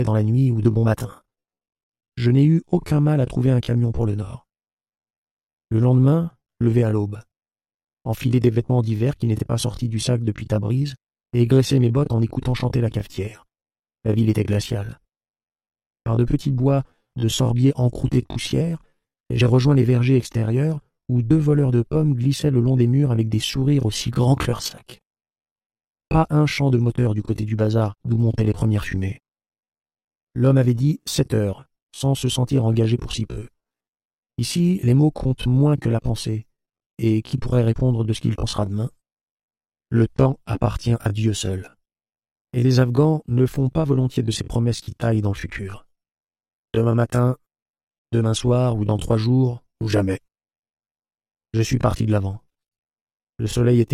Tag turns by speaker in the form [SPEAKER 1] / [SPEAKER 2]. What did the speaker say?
[SPEAKER 1] dans la nuit ou de bon matin. Je n'ai eu aucun mal à trouver un camion pour le Nord. Le lendemain, levé à l'aube, enfiler des vêtements d'hiver qui n'étaient pas sortis du sac depuis Tabriz et graisser mes bottes en écoutant chanter la cafetière. La ville était glaciale. Par de petits bois de sorbiers encroutés de poussière, j'ai rejoint les vergers extérieurs où 2 voleurs de pommes glissaient le long des murs avec des sourires aussi grands que leurs sacs. Pas un chant de moteur du côté du bazar d'où montaient les premières fumées. L'homme avait dit 7 heures, sans se sentir engagé pour si peu. Ici, les mots comptent moins que la pensée, et qui pourrait répondre de ce qu'il pensera demain? Le temps appartient à Dieu seul. Et les Afghans ne font pas volontiers de ces promesses qui taillent dans le futur. Demain matin, demain soir ou dans 3 jours, ou jamais. Je suis parti de l'avant. Le soleil était